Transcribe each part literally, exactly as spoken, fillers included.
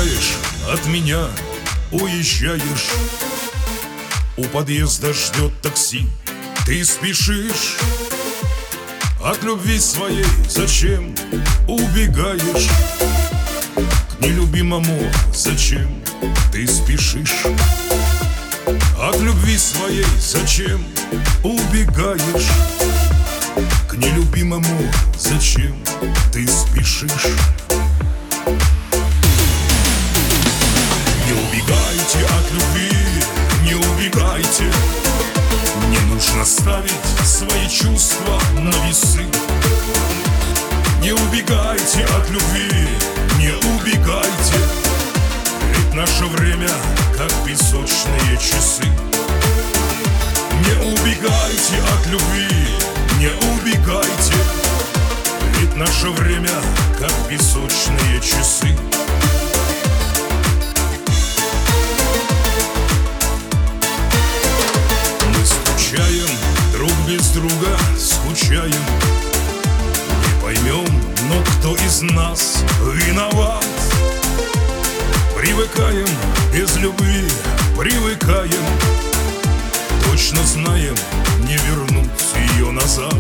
убегаешь от меня, уезжаешь. У подъезда ждет такси, ты спешишь. От любви своей зачем убегаешь? К нелюбимому зачем ты спешишь? От любви своей зачем убегаешь? К нелюбимому зачем ты спешишь? Не убегайте от любви, не убегайте. Не нужно ставить свои чувства на весы. Не убегайте от любви, не убегайте. Ведь наше время как песочные часы. Не убегайте от любви, не убегайте. Ведь наше время как песочные часы. Мы скучаем друг без друга, скучаем. Не поймем, но кто из нас виноват? Привыкаем без любви, привыкаем. Точно знаем, не вернуть ее назад.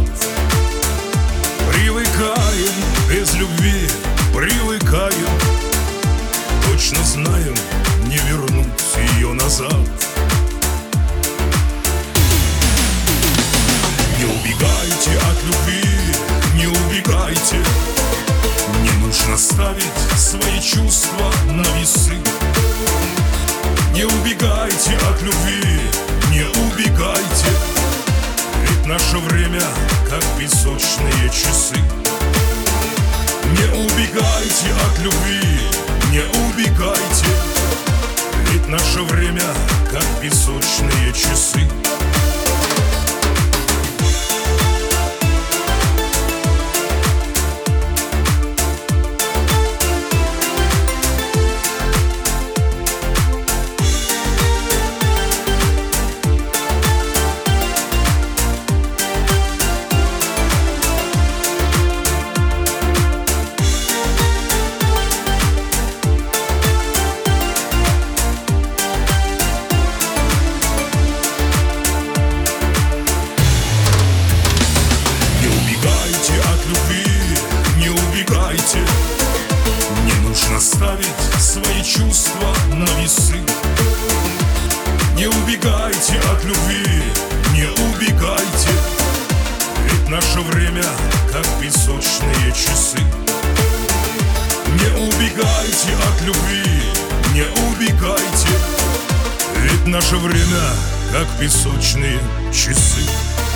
Привыкаем без любви, привыкаем. Точно знаем, не вернуть ее назад. Не убегайте от любви, не убегайте. Не нужно ставить свои чувства на весы. Не убегайте от любви, не убегайте. Ведь наше время как песочные часы. Не убегайте от любви, не убегайте. Ведь наше время как песочные часы. Не нужно ставить свои чувства на весы. Не убегайте от любви, не убегайте. Ведь наше время как песочные часы. Не убегайте от любви, не убегайте. Ведь наше время как песочные часы.